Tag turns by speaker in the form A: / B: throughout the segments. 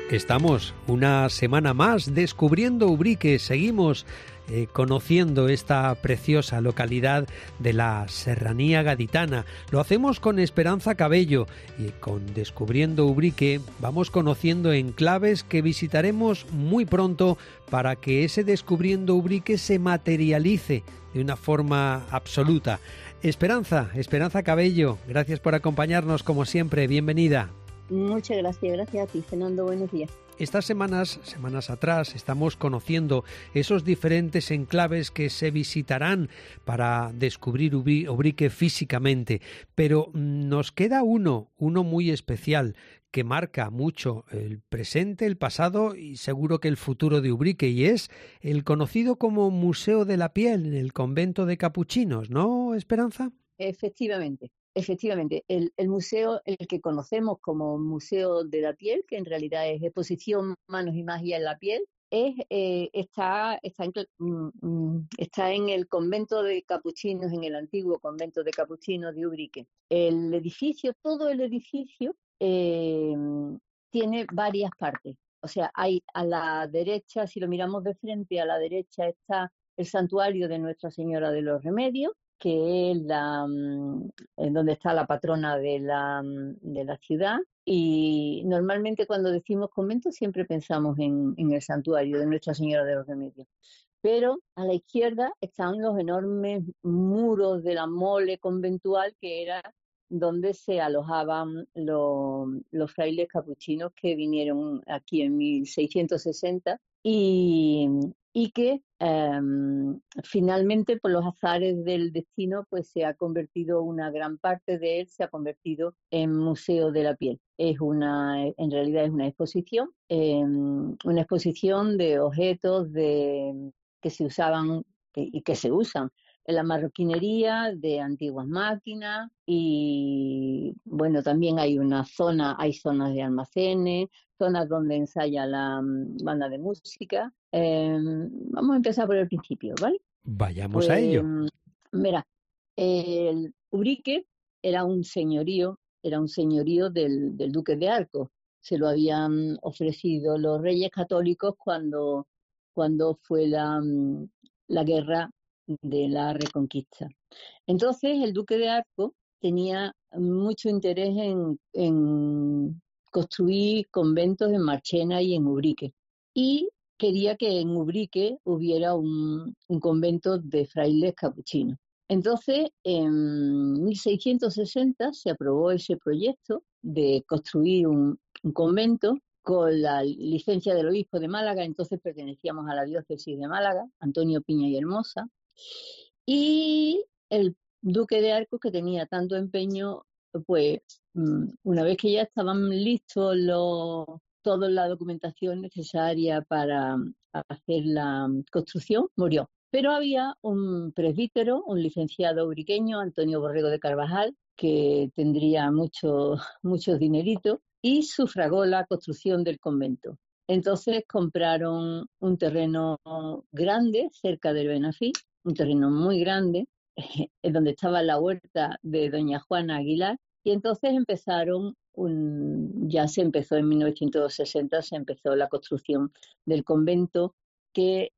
A: Estamos una semana más descubriendo Ubrique, seguimos conociendo esta preciosa localidad de la Serranía Gaditana. Lo hacemos con Esperanza Cabello y con Descubriendo Ubrique vamos conociendo enclaves que visitaremos muy pronto para que ese Descubriendo Ubrique se materialice de una forma absoluta. Esperanza Cabello, gracias por acompañarnos como siempre, bienvenida.
B: Muchas gracias a ti, Fernando, buenos días.
A: Estas semanas atrás, estamos conociendo esos diferentes enclaves que se visitarán para descubrir Ubrique físicamente, pero nos queda uno muy especial que marca mucho el presente, el pasado y seguro que el futuro de Ubrique, y es el conocido como Museo de la Piel en el convento de capuchinos, ¿no, Esperanza?
B: Efectivamente, el museo, el que conocemos como Museo de la Piel, que en realidad es Exposición Manos y Magia en la Piel, está en el convento de capuchinos, en el antiguo convento de capuchinos de Ubrique. El edificio, todo el edificio tiene varias partes. O sea, hay a la derecha, si lo miramos de frente, a la derecha está el santuario de Nuestra Señora de los Remedios, que es donde está la patrona de la ciudad, y normalmente cuando decimos convento siempre pensamos en el santuario de Nuestra Señora de los Remedios. Pero a la izquierda están los enormes muros de la mole conventual, que era donde se alojaban los frailes capuchinos que vinieron aquí en 1660 y que finalmente por los azares del destino pues se ha convertido, una gran parte de él se ha convertido en Museo de la Piel. En realidad es una exposición de objetos que se usaban y que se usan en la marroquinería, de antiguas máquinas, y bueno, también hay zonas de almacenes, zonas donde ensaya la banda de música. Vamos a empezar por el principio, ¿vale?
A: Vayamos a ello.
B: Mira, el Ubrique era un señorío del duque de Arcos. Se lo habían ofrecido los reyes católicos cuando fue la guerra de la Reconquista. Entonces el duque de Arcos tenía mucho interés en construir conventos en Marchena y en Ubrique, y quería que en Ubrique hubiera un convento de frailes capuchinos. Entonces, en 1660 se aprobó ese proyecto de construir un convento con la licencia del obispo de Málaga. Entonces pertenecíamos a la diócesis de Málaga, Antonio Piña y Hermosa, y el duque de Arcos, que tenía tanto empeño, pues una vez que ya estaban listos toda la documentación necesaria para hacer la construcción, murió. Pero había un presbítero, un licenciado ubriqueño, Antonio Borrego de Carvajal, que tendría mucho dinerito, y sufragó la construcción del convento. Entonces compraron un terreno grande cerca del Benafí, un terreno muy grande, en donde estaba la huerta de doña Juana Aguilar, y entonces ya se empezó en 1960, se empezó la construcción del convento, que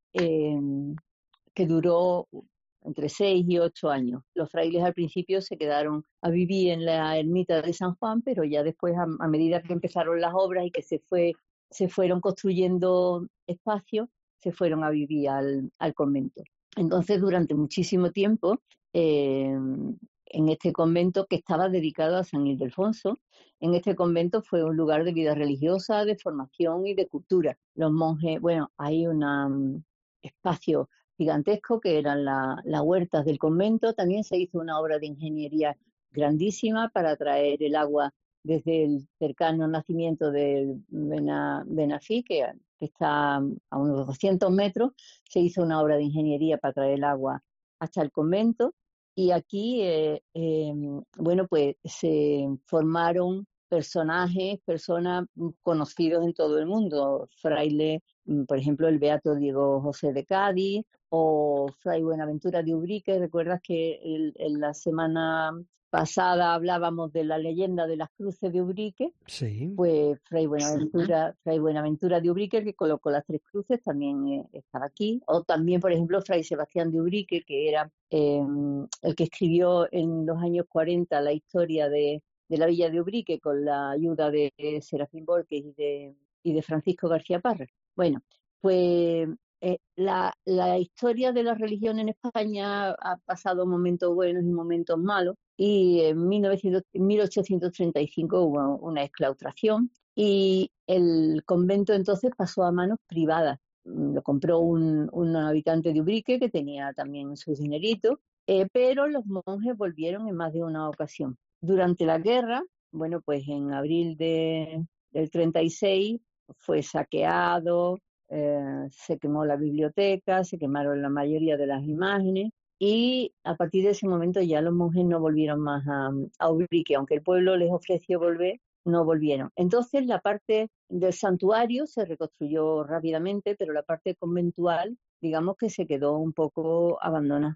B: duró entre 6 y 8 años. Los frailes al principio se quedaron a vivir en la ermita de San Juan, pero ya después, a medida que empezaron las obras y que se fueron construyendo espacios, se fueron a vivir al convento. Entonces, durante muchísimo tiempo, en este convento, que estaba dedicado a San Ildefonso, en este convento fue un lugar de vida religiosa, de formación y de cultura. Los monjes, hay un espacio gigantesco que eran las huertas del convento. También se hizo una obra de ingeniería grandísima para traer el agua desde el cercano nacimiento del Benafí, que está a unos 200 metros. Se hizo una obra de ingeniería para traer el agua hasta el convento, y aquí pues se formaron personas conocidos en todo el mundo, frailes, por ejemplo, el beato Diego José de Cádiz o Fray Buenaventura de Ubrique. ¿Recuerdas que en la semana pasada hablábamos de la leyenda de las cruces de Ubrique?
A: Sí.
B: Pues Fray Buenaventura de Ubrique, que colocó las tres cruces, también estaba aquí. O también, por ejemplo, Fray Sebastián de Ubrique, que era el que escribió en los años 40 la historia de la villa de Ubrique con la ayuda de Serafín Borges y de Francisco García Parra. Bueno, pues la historia de la religión en España ha pasado momentos buenos y momentos malos, y en 1835 hubo una exclaustración y el convento entonces pasó a manos privadas. Lo compró un habitante de Ubrique que tenía también sus dineritos, pero los monjes volvieron en más de una ocasión. Durante la guerra, bueno, pues en abril del 36 fue saqueado, se quemó la biblioteca, se quemaron la mayoría de las imágenes, y a partir de ese momento ya los monjes no volvieron más a Ubrique, aunque el pueblo les ofreció volver, no volvieron. Entonces la parte del santuario se reconstruyó rápidamente, pero la parte conventual, digamos que se quedó un poco abandonada.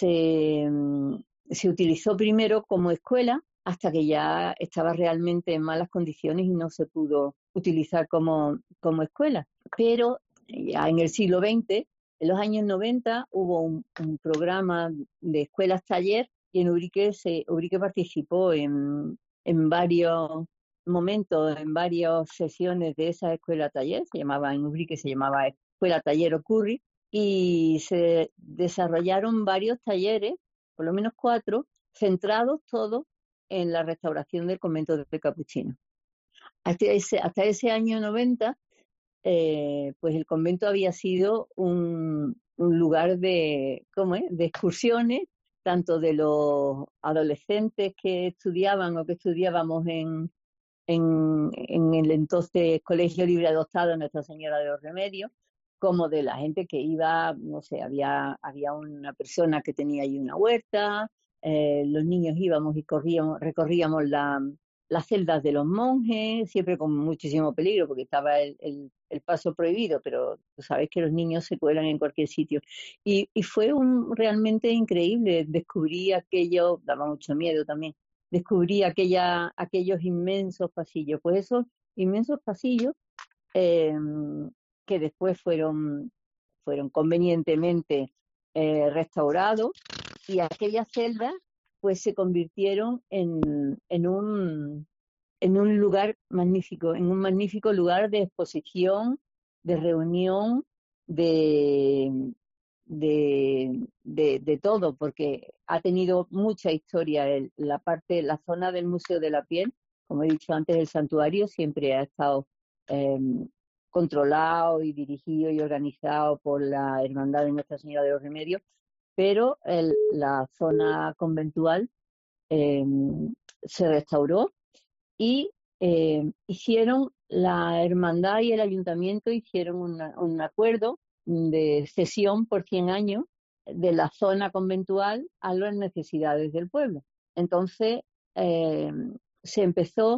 B: Se utilizó primero como escuela hasta que ya estaba realmente en malas condiciones y no se pudo utilizar como escuela. Pero ya en el siglo XX, en los años 90, hubo un programa de escuelas taller, y en Ubrique participó en varios momentos, en varias sesiones de esa escuela taller. En Ubrique se llamaba Escuela Taller Ocurri, y se desarrollaron varios talleres, por lo menos 4, centrados todos en la restauración del convento de Capuchinos. Hasta ese año 90, pues el convento había sido un lugar de excursiones, tanto de los adolescentes que estudiaban o que estudiábamos en el entonces Colegio Libre Adoptado Nuestra Señora de los Remedios, como de la gente que iba, no sé, había una persona que tenía ahí una huerta, los niños íbamos y recorríamos las celdas de los monjes, siempre con muchísimo peligro porque estaba el paso prohibido, pero tú sabes que los niños se cuelan en cualquier sitio. Y fue realmente increíble, descubrí aquello, daba mucho miedo también, descubrí aquellos inmensos pasillos. Pues esos inmensos pasillos, eh, que después fueron convenientemente restaurados, y aquellas celdas pues se convirtieron en un lugar magnífico, en un magnífico lugar de exposición, de reunión, de, de todo, porque ha tenido mucha historia. La zona del Museo de la Piel, como he dicho antes, el santuario siempre ha estado eh, controlado y dirigido y organizado por la Hermandad de Nuestra Señora de los Remedios, pero la zona conventual eh, se restauró, y hicieron la hermandad y el ayuntamiento hicieron un acuerdo de cesión por 100 años de la zona conventual a las necesidades del pueblo. Entonces eh, se empezó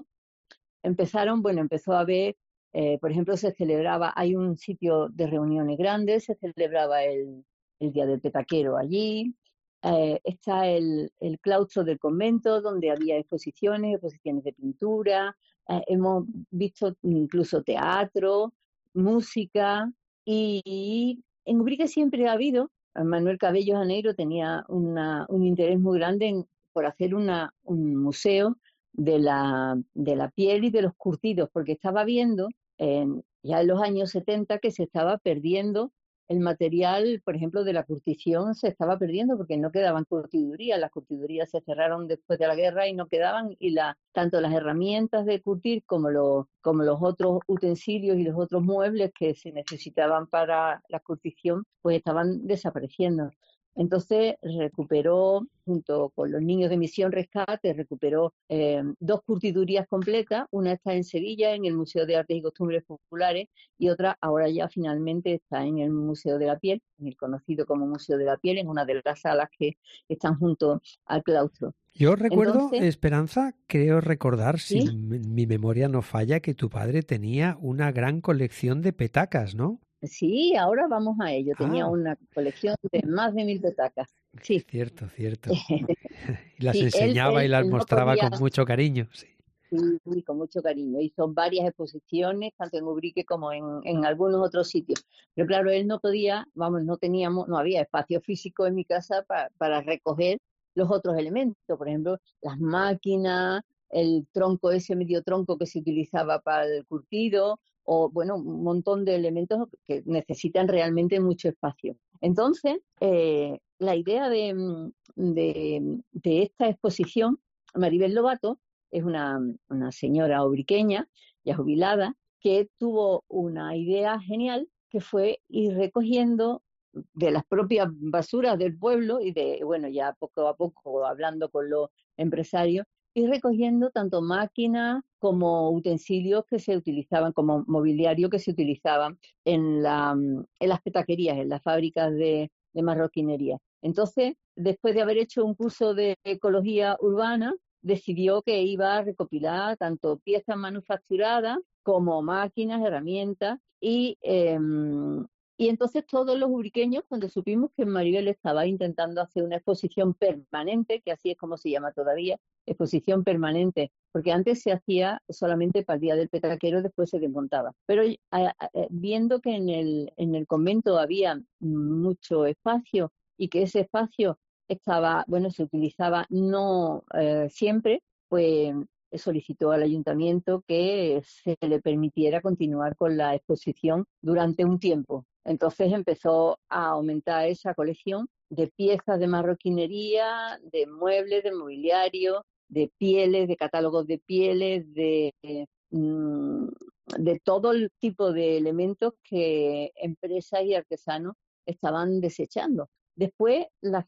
B: a ver, por ejemplo, hay un sitio de reuniones grandes, se celebraba el Día del Petaquero allí. Está el claustro del convento, donde había exposiciones de pintura. Hemos visto incluso teatro, música, y en Ubrique siempre ha habido. Manuel Cabello Janeiro tenía un interés muy grande por hacer un museo de la piel y de los curtidos, porque estaba viendo ya en los años 70 que se estaba perdiendo el material, por ejemplo, de la curtición, se estaba perdiendo porque no quedaban curtidurías. Las curtidurías se cerraron después de la guerra y no quedaban, y tanto las herramientas de curtir como los otros utensilios y los otros muebles que se necesitaban para la curtición, pues estaban desapareciendo. Entonces recuperó, junto con los niños de Misión Rescate, recuperó 2 curtidurías completas. Una está en Sevilla, en el Museo de Artes y Costumbres Populares, y otra ahora ya finalmente está en el Museo de la Piel, en el conocido como Museo de la Piel, en una de las salas que están junto al claustro.
A: Yo recuerdo,
B: Entonces,
A: Esperanza, creo recordar, si
B: sí,
A: mi memoria no falla, que tu padre tenía una gran colección de petacas, ¿no?
B: sí, ahora vamos a ello. Tenía
A: Ah,
B: una colección de más de 1000 petacas. Sí,
A: cierto, cierto. Y las
B: sí, él,
A: enseñaba y
B: él,
A: las
B: él no
A: mostraba
B: podía.
A: con mucho cariño, sí.
B: Sí, sí, con mucho cariño. Hizo varias exposiciones, tanto en Ubrique como en algunos otros sitios. Pero claro, él no podía, vamos, no había espacio físico en mi casa para recoger los otros elementos. Por ejemplo, las máquinas, el tronco, ese medio tronco que se utilizaba para el curtido, o bueno, un montón de elementos que necesitan realmente mucho espacio. Entonces, la idea de esta exposición, Maribel Lobato, es una señora obriqueña, ya jubilada, que tuvo una idea genial que fue ir recogiendo de las propias basuras del pueblo y de, bueno, ya poco a poco hablando con los empresarios, ir recogiendo tanto máquinas como utensilios que se utilizaban, como mobiliario que se utilizaban en las petaquerías, en las fábricas de marroquinería. Entonces, después de haber hecho un curso de ecología urbana, decidió que iba a recopilar tanto piezas manufacturadas como máquinas, herramientas y entonces todos los ubriqueños, cuando supimos que Maribel estaba intentando hacer una exposición permanente, que así es como se llama todavía, exposición permanente, porque antes se hacía solamente para el Día del Petaquero, después se desmontaba. Pero viendo que en el convento había mucho espacio y que ese espacio estaba, bueno, se utilizaba no siempre, pues solicitó al ayuntamiento que se le permitiera continuar con la exposición durante un tiempo. Entonces empezó a aumentar esa colección de piezas de marroquinería, de muebles, de mobiliario, de pieles, de catálogos de pieles, mm, de todo el tipo de elementos que empresas y artesanos estaban desechando. Después,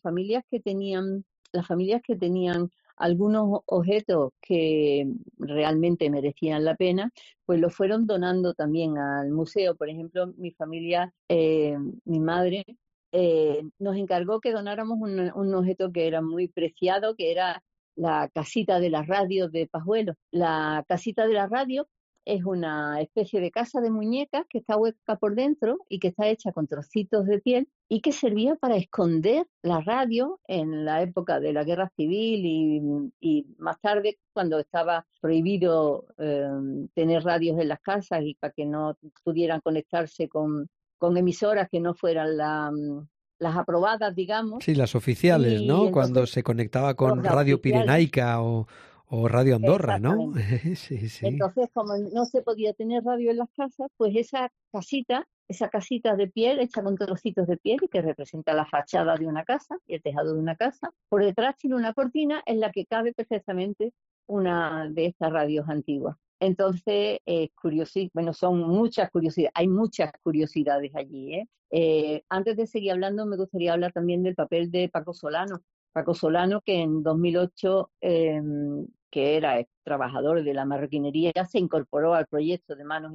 B: las familias que tenían algunos objetos que realmente merecían la pena, pues los fueron donando también al museo. Por ejemplo, mi familia, mi madre, nos encargó que donáramos un objeto que era muy preciado, que era la casita de la radio de Pajuelo. La casita de la radio es una especie de casa de muñecas que está hueca por dentro y que está hecha con trocitos de piel y que servía para esconder la radio en la época de la guerra civil y más tarde cuando estaba prohibido tener radios en las casas y para que no pudieran conectarse con emisoras que no fueran las aprobadas, digamos.
A: Sí, las oficiales,
B: Y
A: ¿no? Cuando
B: entonces,
A: se conectaba con
B: las
A: Radio
B: oficiales,
A: Pirenaica o Radio Andorra, ¿no?
B: exactamente.
A: Sí, sí.
B: Entonces, como no se podía tener radio en las casas, pues esa casita de piel, hecha con trocitos de piel y que representa la fachada de una casa y el tejado de una casa, por detrás tiene una cortina en la que cabe perfectamente una de estas radios antiguas. Entonces, bueno, son muchas curiosidades, hay muchas curiosidades allí, ¿eh? Antes de seguir hablando, me gustaría hablar también del papel de Paco Solano. Paco Solano, que en 2008 que era trabajador de la marroquinería, se incorporó al proyecto de Manos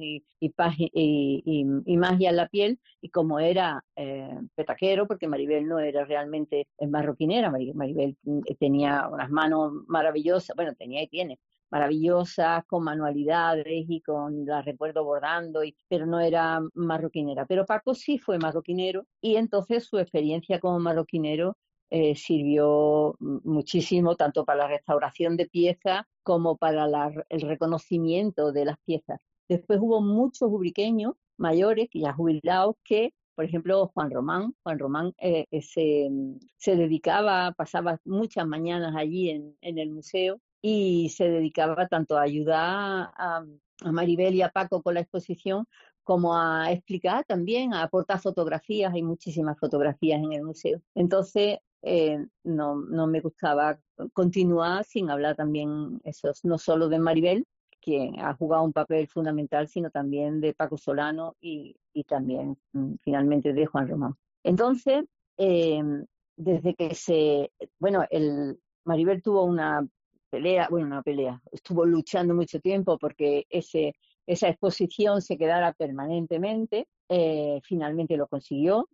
B: y Magia en la Piel, y como era petaquero, porque Maribel no era realmente marroquinera, Maribel tenía unas manos maravillosas, bueno, tenía y tiene, maravillosas, con manualidades y con la recuerdo bordando, pero no era marroquinera. Pero Paco sí fue marroquinero y entonces su experiencia como marroquinero sirvió muchísimo tanto para la restauración de piezas como para el reconocimiento de las piezas. Después hubo muchos ubriqueños mayores, ya jubilados, que, por ejemplo, Juan Román se dedicaba, pasaba muchas mañanas allí en el museo y se dedicaba tanto a ayudar a Maribel y a Paco con la exposición, como a explicar también, a aportar fotografías, hay muchísimas fotografías en el museo. Entonces, no me gustaba continuar sin hablar también eso, no solo de Maribel, quien ha jugado un papel fundamental, sino también de Paco Solano y también finalmente de Juan Román. Entonces, desde que Maribel tuvo una pelea, estuvo luchando mucho tiempo porque esa exposición se quedara permanentemente, finalmente lo consiguió.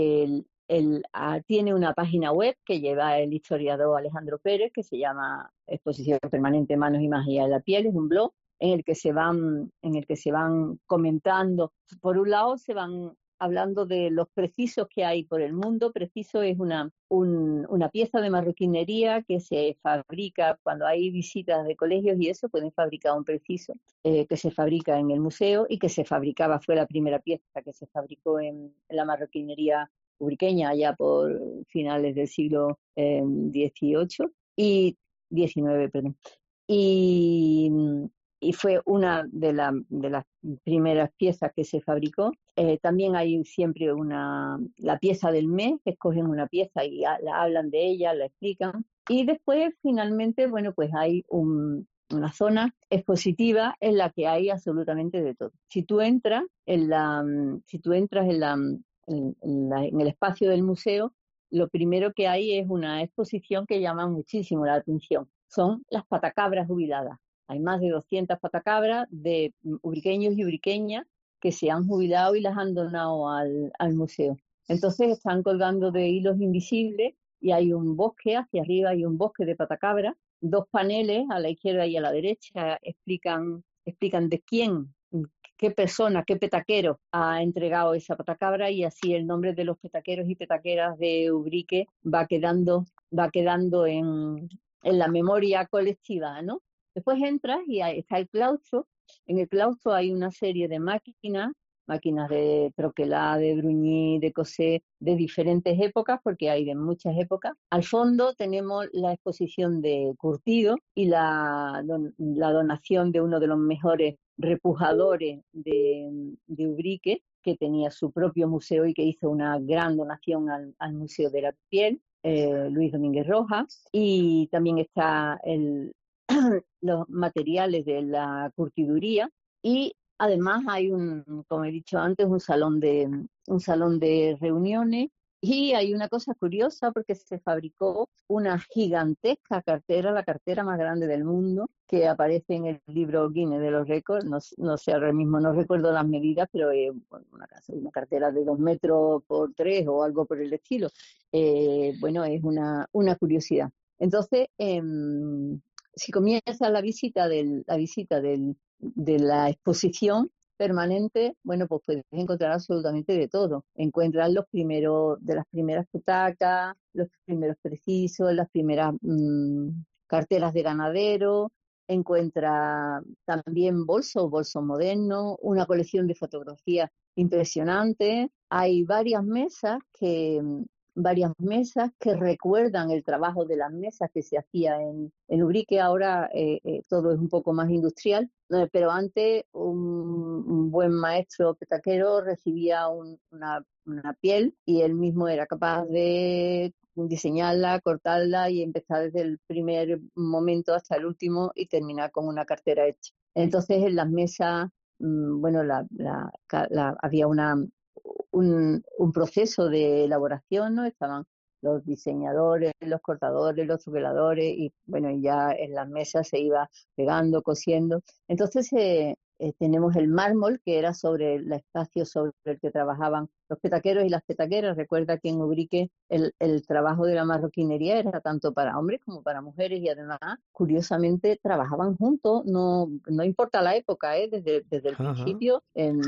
B: Tiene una página web que lleva el historiador Alejandro Pérez, que se llama Exposición Permanente Manos y Magia de la Piel, es un blog en el que se van comentando. Por un lado, se van hablando de los precisos que hay por el mundo. Preciso es una pieza de marroquinería que se fabrica cuando hay visitas de colegios y eso, pueden fabricar un preciso que se fabrica en el museo y que fue la primera pieza que se fabricó en la marroquinería ubriqueña allá por finales del siglo XVIII y XIX, perdón. Y, y fue una de las primeras piezas que se fabricó. También hay siempre la pieza del mes, que escogen una pieza y la hablan de ella, la explican. Y después, finalmente, bueno, pues hay una zona expositiva en la que hay absolutamente de todo. Si tú entras en el espacio del museo, lo primero que hay es una exposición que llama muchísimo la atención. Son las patacabras jubiladas. Hay más de 200 patacabras de ubriqueños y ubriqueñas que se han jubilado y las han donado al museo. Entonces están colgando de hilos invisibles y hay un bosque, hacia arriba hay un bosque de patacabras. Dos paneles, a la izquierda y a la derecha, explican de qué persona, qué petaquero ha entregado esa patacabra, y así el nombre de los petaqueros y petaqueras de Ubrique va quedando en la memoria colectiva, ¿no? Después entras y ahí está el claustro. En el claustro hay una serie de máquinas de troquelada, de bruñir, de coser, de diferentes épocas, porque hay de muchas épocas. Al fondo tenemos la exposición de curtido y la donación de uno de los mejores repujadores de Ubrique, que tenía su propio museo y que hizo una gran donación al Museo de la Piel, Luis Domínguez Rojas. Y también está los materiales de la curtiduría, y además hay como he dicho antes, un salón de reuniones. Y hay una cosa curiosa porque se fabricó una gigantesca cartera, la cartera más grande del mundo, que aparece en el libro Guinness de los Récords. No sé, ahora mismo no recuerdo las medidas, pero una cartera de 2 metros por 3 o algo por el estilo. Bueno, es una curiosidad. Entonces, si comienza la visita de la exposición permanente, bueno, pues puedes encontrar absolutamente de todo. Encuentras las primeras butacas, los primeros precisos, las primeras carteras de ganadero. Encuentras también bolsos modernos, una colección de fotografías impresionante. Hay varias mesas que recuerdan el trabajo de las mesas que se hacía en Ubrique. Ahora todo es un poco más industrial, pero antes un buen maestro petaquero recibía una piel y él mismo era capaz de diseñarla, cortarla y empezar desde el primer momento hasta el último y terminar con una cartera hecha. Entonces en las mesas, bueno, había un proceso de elaboración, ¿no? Estaban los diseñadores, los cortadores, los tubeladores, y bueno, y ya en las mesas se iba pegando, cosiendo. Entonces tenemos el mármol, que era sobre el espacio sobre el que trabajaban los petaqueros y las petaqueras. Recuerda que en Ubrique el trabajo de la marroquinería era tanto para hombres como para mujeres, y además, curiosamente, trabajaban juntos, no importa la época, desde el principio, en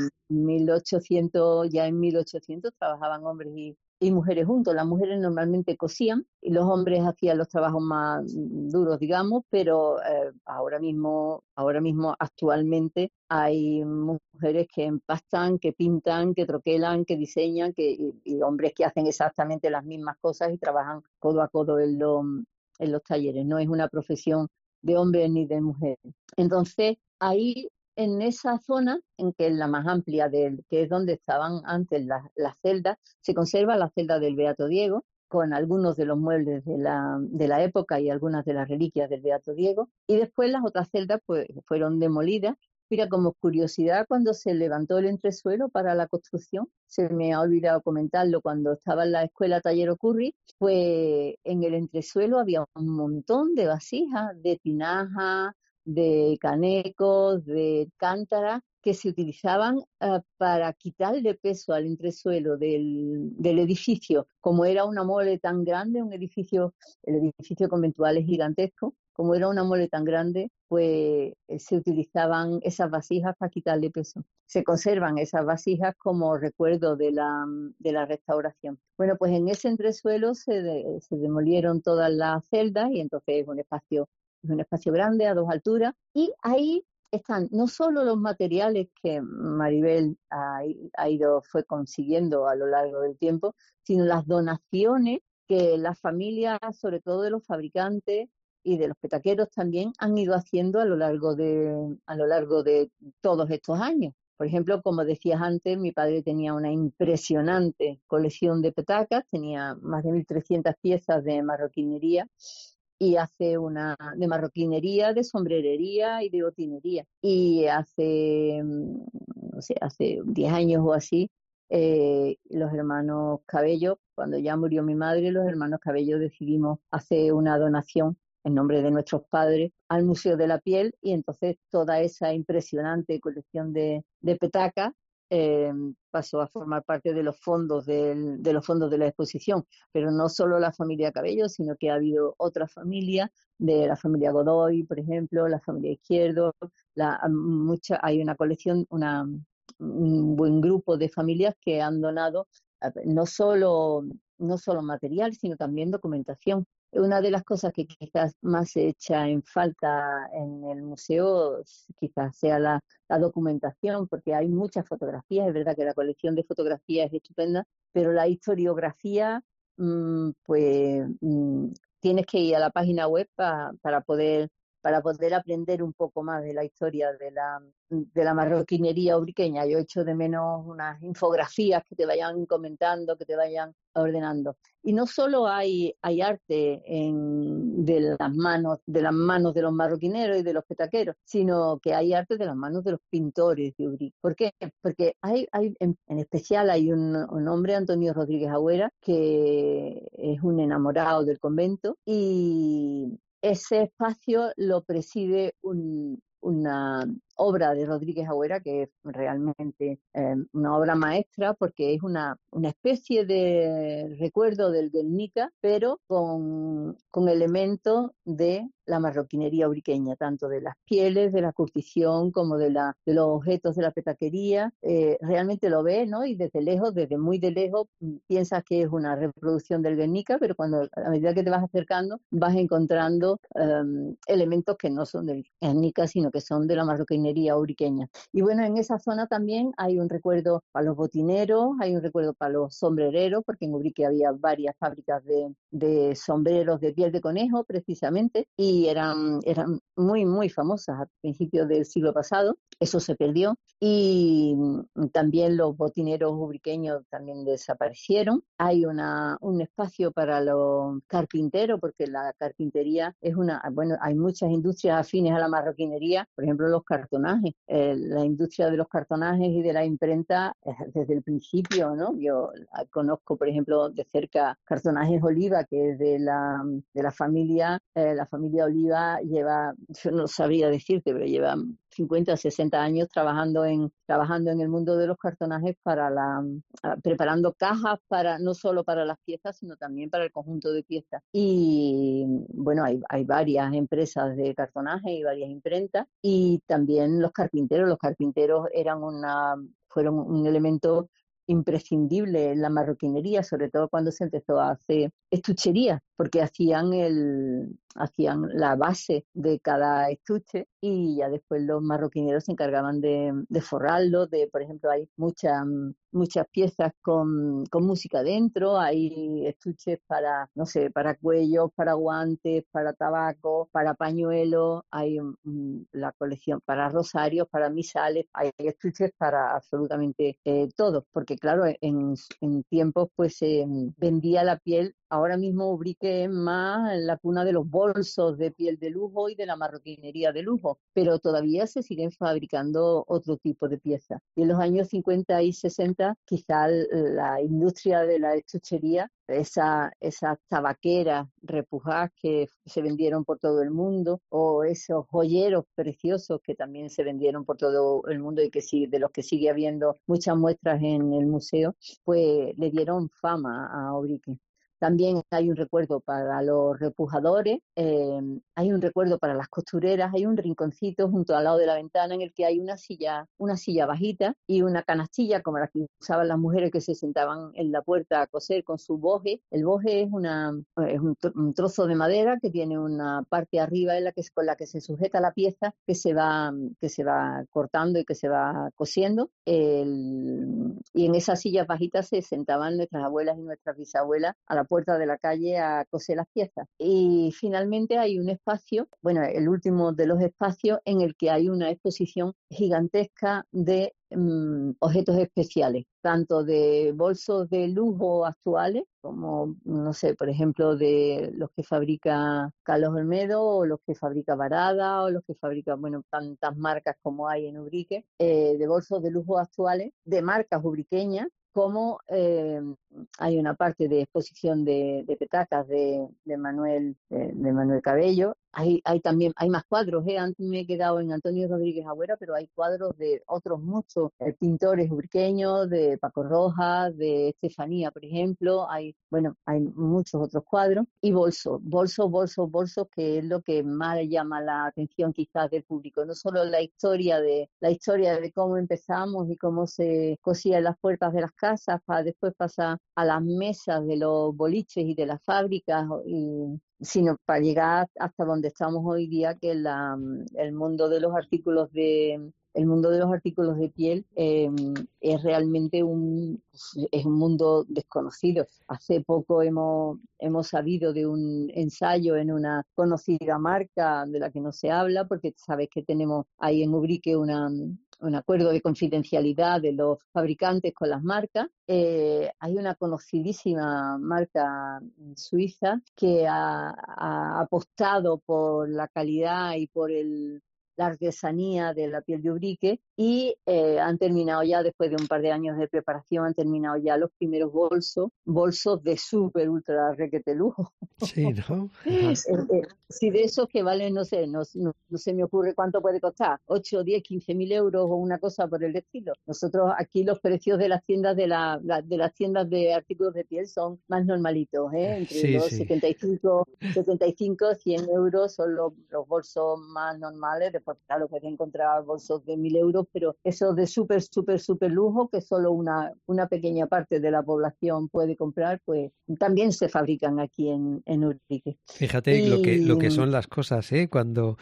B: 1800, ya en 1800 trabajaban hombres y mujeres juntos. Las mujeres normalmente cosían y los hombres hacían los trabajos más duros, digamos, pero ahora mismo, actualmente, hay mujeres que empastan, que pintan, que troquelan, que diseñan, y hombres que hacen exactamente las mismas cosas y trabajan codo a codo en los talleres. No es una profesión de hombres ni de mujeres. Entonces, ahí, en esa zona, en que es la más amplia, que es donde estaban antes las celdas, se conserva la celda del Beato Diego, con algunos de los muebles de la época y algunas de las reliquias del Beato Diego. Y después las otras celdas pues fueron demolidas Mira, como curiosidad, cuando se levantó el entresuelo para la construcción, se me ha olvidado comentarlo, cuando estaba en la escuela Taller Ocurri, pues en el entresuelo había un montón de vasijas, de tinajas, de canecos, de cántaras, que se utilizaban para quitarle peso al entresuelo del edificio. Como era una mole tan grande, el edificio conventual es gigantesco, como era una mole tan grande, pues se utilizaban esas vasijas para quitarle peso. Se conservan esas vasijas como recuerdo de la restauración. Bueno, pues en ese entresuelo se demolieron todas las celdas y entonces es un espacio grande a 2 alturas, y ahí están no solo los materiales que Maribel fue consiguiendo a lo largo del tiempo, sino las donaciones que las familias, sobre todo de los fabricantes y de los petaqueros también, han ido haciendo a lo largo de todos estos años. Por ejemplo, como decías antes, mi padre tenía una impresionante colección de petacas, tenía más de 1.300 piezas de marroquinería, y hace una de marroquinería, de sombrerería y de botinería. Y no sé, hace 10 años o así, los hermanos Cabello, cuando ya murió mi madre, los hermanos Cabello decidimos hacer una donación en nombre de nuestros padres al Museo de la Piel, y entonces toda esa impresionante colección de petacas pasó a formar parte de los fondos de los fondos de la exposición. Pero no solo la familia Cabello, sino que ha habido otras familias, de la familia Godoy, por ejemplo, la familia Izquierdo, hay una colección, un buen grupo de familias que han donado no solo material, sino también documentación. Una de las cosas que quizás más se echa en falta en el museo quizás sea la documentación, porque hay muchas fotografías. Es verdad que la colección de fotografías es estupenda, pero la historiografía, pues tienes que ir a la página web para poder aprender un poco más de la historia de la marroquinería ubriqueña. Yo echo de menos unas infografías que te vayan comentando, que te vayan ordenando. Y no solo hay arte de las manos de los marroquineros y de los petaqueros, sino que hay arte de las manos de los pintores de Ubrique. ¿Por qué? Porque en especial hay un hombre, Antonio Rodríguez Agüera, que es un enamorado del convento, y ese espacio lo preside una obra de Rodríguez Agüera que es realmente una obra maestra, porque es una especie de recuerdo del Guernica, pero con elementos de la marroquinería ubriqueña, tanto de las pieles, de la curtición, como de los objetos de la petaquería. Realmente lo ves, ¿no? Y desde muy de lejos, piensas que es una reproducción del Guernica, pero a medida que te vas acercando, vas encontrando elementos que no son del Guernica, sino que son de la marroquinería ubriqueña. Y bueno, en esa zona también hay un recuerdo para los botineros, hay un recuerdo para los sombrereros, porque en Ubrique había varias fábricas de sombreros de piel de conejo, precisamente, y eran muy, muy famosas a principios del siglo pasado. Eso se perdió, y también los botineros ubriqueños también desaparecieron. Hay un espacio para los carpinteros, porque la carpintería hay muchas industrias afines a la marroquinería, por ejemplo los cartonajes, la industria de los cartonajes y de la imprenta desde el principio, ¿no? Yo conozco, por ejemplo, de cerca Cartonajes Oliva, que es de la familia Oliva. Yo no sabría decirte, pero lleva 50 o 60 años trabajando en el mundo de los cartonajes, preparando cajas no solo para las piezas, sino también para el conjunto de piezas. Y bueno, hay varias empresas de cartonaje y varias imprentas, y también los carpinteros. Los carpinteros fueron un elemento imprescindible en la marroquinería, sobre todo cuando se empezó a hacer estuchería, porque hacían la base de cada estuche, y ya después los marroquineros se encargaban de forrarlo. Por ejemplo, hay muchas piezas con música dentro, hay estuches para, no sé, para cuellos, para guantes, para tabaco, para pañuelos, hay la colección para rosarios, para misales, hay estuches para absolutamente todo, porque claro, en tiempos pues se vendía la piel ahora mismo Ubrique es más la cuna de los bolsos de piel de lujo y de la marroquinería de lujo, pero todavía se siguen fabricando otro tipo de piezas. Y en los años 50 y 60, quizá la industria de la estuchería, esas tabaqueras repujadas que se vendieron por todo el mundo, o esos joyeros preciosos que también se vendieron por todo el mundo y que sí, de los que sigue habiendo muchas muestras en el museo, pues le dieron fama a Ubrique. También hay un recuerdo para los repujadores, hay un recuerdo para las costureras, hay un rinconcito junto al lado de la ventana en el que hay una silla bajita y una canastilla como la que usaban las mujeres que se sentaban en la puerta a coser con su boje. El boje es un trozo de madera que tiene una parte arriba con la que se sujeta la pieza que se va cortando y que se va cosiendo. Y en esas sillas bajitas se sentaban nuestras abuelas y nuestras bisabuelas a la puerta de la calle a coser las piezas. Y finalmente hay un espacio, bueno, el último de los espacios en el que hay una exposición gigantesca de objetos especiales, tanto de bolsos de lujo actuales, como, no sé, por ejemplo, de los que fabrica Carlos Olmedo, o los que fabrica Barada, o los que fabrica, bueno, tantas marcas como hay en Ubrique, de bolsos de lujo actuales, de marcas ubriqueñas, como hay una parte de exposición de petacas de Manuel Cabello. También hay más cuadros, antes me he quedado en Antonio Rodríguez Agüera, pero hay cuadros de otros muchos pintores ubriqueños, de Paco Rojas, de Estefanía, por ejemplo. Hay muchos otros cuadros. Y bolsos, que es lo que más llama la atención quizás del público. No solo la historia de cómo empezamos y cómo se cosía en las puertas de las casas, para después pasar a las mesas de los boliches y de las fábricas, sino para llegar hasta donde estamos hoy día, que es el mundo de los artículos de piel. Es realmente es un mundo desconocido. Hace poco hemos sabido de un ensayo en una conocida marca de la que no se habla, porque sabes que tenemos ahí en Ubrique un acuerdo de confidencialidad de los fabricantes con las marcas. Hay una conocidísima marca suiza que ha apostado por la calidad y por la artesanía de la piel de Ubrique, y han terminado ya, después de un par de años de preparación, han terminado ya los primeros bolsos de súper ultra requete lujo.
A: Sí, ¿no?
B: Sí, de esos que valen, no sé, no se me ocurre cuánto puede costar, 8, 10, 15.000 euros o una cosa por el estilo. Nosotros aquí los precios de las tiendas de las tiendas de artículos de piel son más normalitos, entre
A: Sí,
B: los
A: sí.
B: 75, 100 euros son los bolsos más normales. Después, claro, puedes encontrar bolsos de 1.000 euros, pero esos de súper, súper, súper lujo, que solo una pequeña parte de la población puede comprar, pues también se fabrican aquí en Ubrique.
A: Fíjate lo
B: Y
A: que son las cosas, ¿eh? Cuando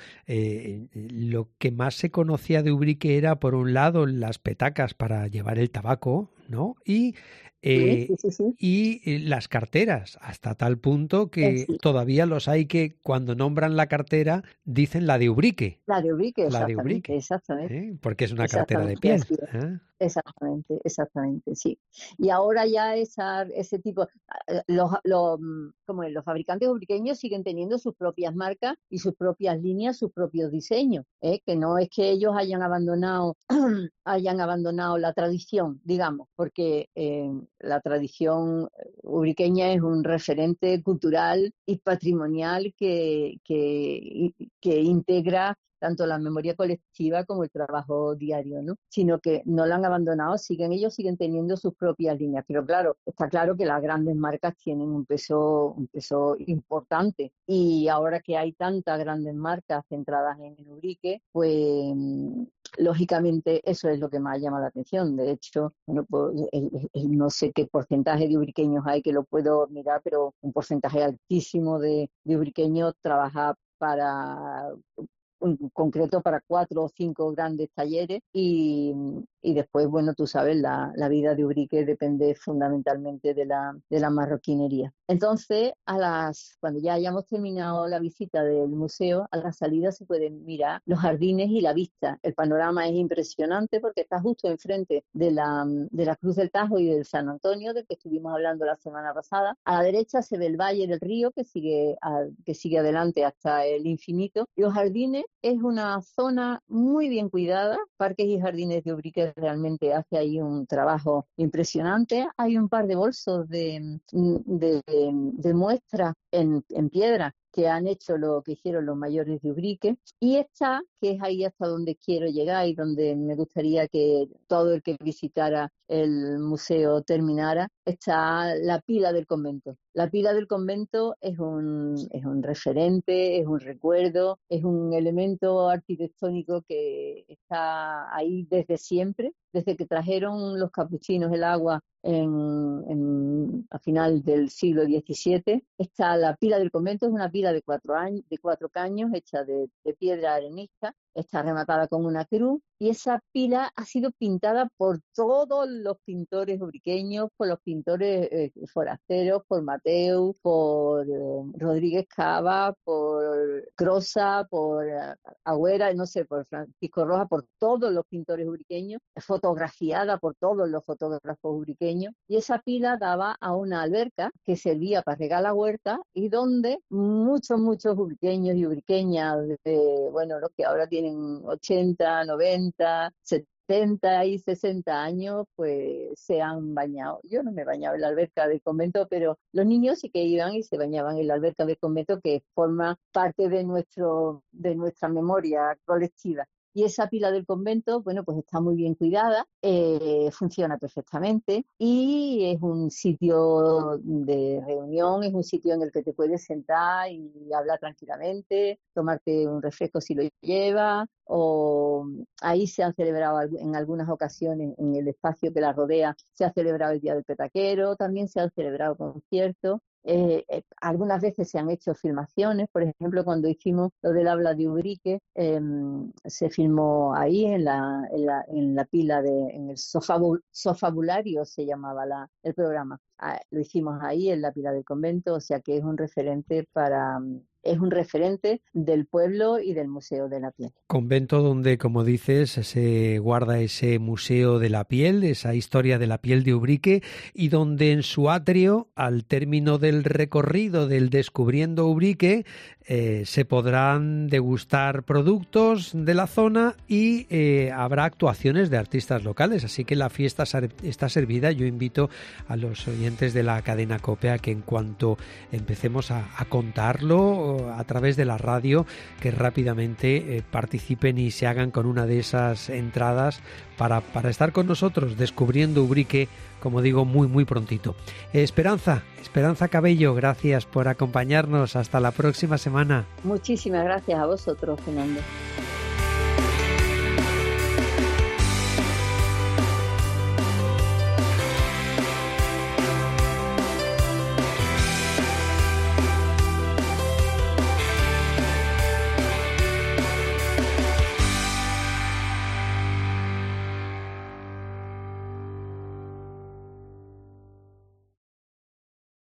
A: lo que más se conocía de Ubrique era, por un lado, las petacas para llevar el tabaco, ¿no?
B: sí,
A: Eh,
B: sí, sí.
A: las carteras, hasta tal punto que
B: Sí.
A: todavía los hay que, cuando nombran la cartera, dicen la de Ubrique,
B: La de Ubrique,
A: la de
B: exactamente,
A: Ubrique,
B: exactamente.
A: porque es una cartera de
B: Exactamente,
A: piel.
B: así es.
A: ¿Eh?
B: Exactamente, sí. Y ahora ya ese tipo, como es, los fabricantes ubriqueños siguen teniendo sus propias marcas y sus propias líneas, sus propios diseños, que no es que ellos hayan abandonado la tradición, digamos, porque la tradición ubriqueña es un referente cultural y patrimonial que integra tanto la memoria colectiva como el trabajo diario, ¿no? Sino que no la han abandonado, ellos siguen teniendo sus propias líneas. Pero claro, está claro que las grandes marcas tienen un peso importante. Y ahora que hay tantas grandes marcas centradas en Ubrique, pues lógicamente eso es lo que más llama la atención. De hecho, bueno, pues, no sé qué porcentaje de ubriqueños hay, que lo puedo mirar, pero un porcentaje altísimo de ubriqueños trabaja en concreto para 4 o 5 grandes talleres, y y después, bueno, tú sabes, la vida de Ubrique depende fundamentalmente de la marroquinería. Entonces, cuando ya hayamos terminado la visita del museo, a la salida se pueden mirar los jardines y la vista. El panorama es impresionante porque está justo enfrente de la Cruz del Tajo y del San Antonio, del que estuvimos hablando la semana pasada. A la derecha se ve el Valle del Río, que sigue adelante hasta el infinito. Los jardines es una zona muy bien cuidada. Parques y Jardines de Ubrique realmente hace ahí un trabajo impresionante. Hay un par de bolsos de muestra en piedra que han hecho lo que hicieron los mayores de Ubrique, y esta, que es ahí hasta donde quiero llegar y donde me gustaría que todo el que visitara el museo terminara, está la pila del convento. La pila del convento es un referente, es un recuerdo, es un elemento arquitectónico que está ahí desde siempre, desde que trajeron los capuchinos el agua a final del siglo XVII. Está la pila del convento, es una pila de 4 caños hecha de piedra arenisca, está rematada con una cruz, y esa pila ha sido pintada por todos los pintores ubriqueños, por los pintores forasteros, por Mateu, por Rodríguez Cava, por Crosa, por Agüera, no sé, por Francisco Rojas, por todos los pintores ubriqueños, fotografiada por todos los fotógrafos ubriqueños, y esa pila daba a una alberca que servía para regar la huerta y donde muchos ubriqueños y ubriqueñas, los que ahora tienen 80, 90, 70 y 60 años, pues se han bañado. Yo no me bañaba en la alberca del convento, pero los niños sí que iban y se bañaban en la alberca del convento, que forma parte de nuestra memoria colectiva. Y esa pila del convento, bueno, pues está muy bien cuidada, funciona perfectamente y es un sitio de reunión, es un sitio en el que te puedes sentar y hablar tranquilamente, tomarte un refresco si lo llevas, o ahí se han celebrado en algunas ocasiones, en el espacio que la rodea, se ha celebrado el Día del Petaquero, también se han celebrado conciertos. Algunas veces se han hecho filmaciones, por ejemplo, cuando hicimos lo del habla de Ubrique, se filmó ahí en la pila en el sofabulario se llamaba el programa. Lo hicimos ahí en la pila del convento, o sea que es un referente del pueblo y del Museo de la Piel.
A: Convento donde, como dices, se guarda ese Museo de la Piel, esa historia de la piel de Ubrique, y donde en su atrio, al término del recorrido del Descubriendo Ubrique, se podrán degustar productos de la zona y habrá actuaciones de artistas locales, así que la fiesta está servida. Yo invito a los oyentes de la cadena COPE a que en cuanto empecemos a contarlo a través de la radio, que rápidamente participen y se hagan con una de esas entradas para estar con nosotros descubriendo Ubrique, como digo, muy prontito. Esperanza Cabello, gracias por acompañarnos. Hasta la próxima semana.
B: Muchísimas gracias a vosotros, Fernando.